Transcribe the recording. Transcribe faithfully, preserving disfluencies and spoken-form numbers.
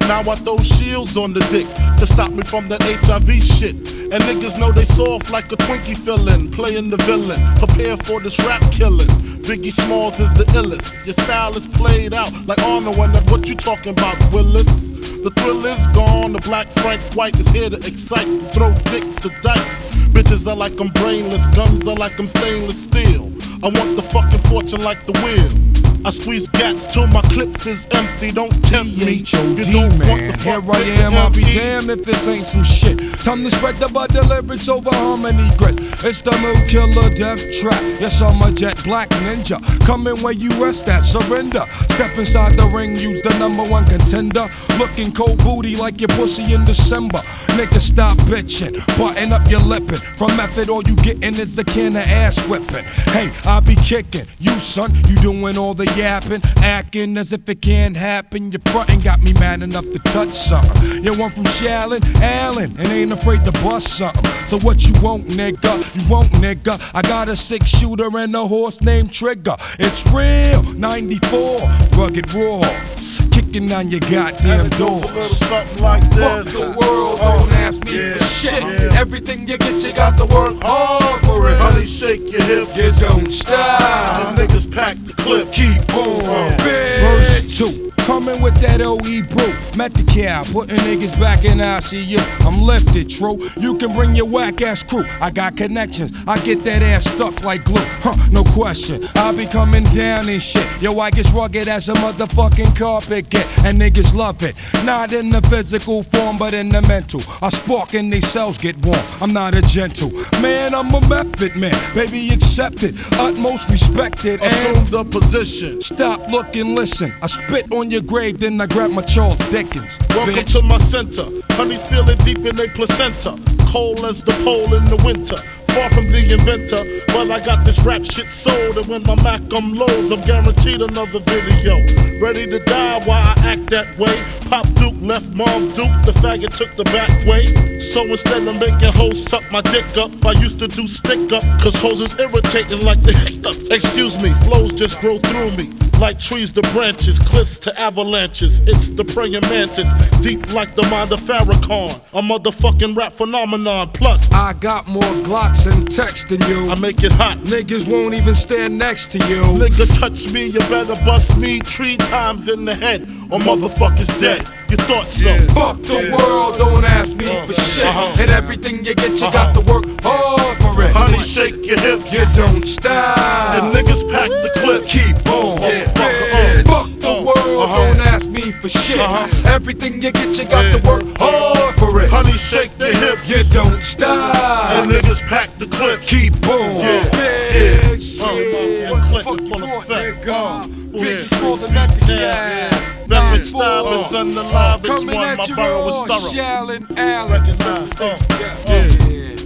Now I throw shields on the dick to stop me from that H I V shit. And niggas know they soft like a Twinkie fillin', playing the villain, prepare for this rap killing. Biggie Smalls is the illest. Your style is played out like Arnold, and what you talking about, Willis? The thrill is gone, the black Frank White is here to excite, throw dick to dice. Bitches are like I'm brainless, guns are like I'm stainless steel. I want the fucking fortune like the wheel. I squeeze gats till my clips is empty, don't tempt me. You don't want the fuck. Here I am, I'll be damned if this ain't some shit. Time to spread the butter lyrics over harmony grit. It's the mood killer death trap. Yes, I'm a jet black ninja. Coming where you rest at, surrender. Step inside the ring, use the number one contender. Looking cold booty like your pussy in December. Nigga, stop bitching, button up your lippin'. From method, all you gettin' is a can of ass whipping. Hey, I be kicking. You son, you doing all the yapping, acting as if it can't happen. Your frontin' got me mad enough to touch something. You want from Shallon, Allen, and ain't afraid to bust something. So what you want, nigga? You want, nigga? I got a six shooter and a horse named Trigger. It's real, ninety-four, rugged raw, kicking on your goddamn doors. A little something like this. Fuck the world, don't ask me yeah, for shit. yeah. Everything you get, you got to work hard for it. Honey, shake your hips. You don't stop. The niggas pack the clip. Keep on. Uh, Verse two. Coming with that O E brew, met the cow, putting niggas back in I C U. I'm lifted, true. You can bring your whack ass crew. I got connections. I get that ass stuck like glue. Huh, no question. I be coming down and shit. Yo, I get rugged as a motherfucking carpet get, and niggas love it. Not in the physical form, but in the mental. I spark and they cells get warm. I'm not a gentle man. I'm a method man. Baby, accept it. Utmost respected. Assume the position. Stop, look, and listen. I spit on your grave, then I grab my Charles Dickens. Welcome bitch. to my center. Honey's feeling deep in their placenta. Cold as the pole in the winter. Far from the inventor, but I got this rap shit sold. And when my Mac unloads, I'm guaranteed another video. Ready to die while I act that way. Pop Duke left Mom Duke, the faggot took the back way. So instead of making hoes suck my dick up, I used to do stick up, cause hoes is irritating like the hiccups. Excuse me, flows just grow through me. Like trees to branches, cliffs to avalanches. It's the praying mantis, deep like the mind of Farrakhan. A motherfucking rap phenomenon. Plus, I got more Glocks and text than you. I make it hot. Niggas won't even stand next to you. Nigga touch me, you better bust me three times in the head, or motherfuckers dead. You thought so? Yeah. Fuck the yeah. world, don't ask me uh, for shit. Uh-huh. And everything you get, you uh-huh. got to work hard for it. Honey, shake your hips. You don't stop. And niggas pack the clip. Keep on. Yeah. Yeah. Fuck the uh, world, uh-huh. don't ask me for shit. Uh-huh. Everything you get, you got yeah. to work hard for it. Honey, shake the hips. You don't stop. And niggas pack the clip. Keep on. Yeah. Yeah. Yeah. Yeah. One clip fuck in full you effect. want, nigga? Uh, Bitches yeah. smaller than the cat. Method style is on the live. It's one. My you borough all, is thorough. Shallon, Allen. Recognize. Uh, yeah.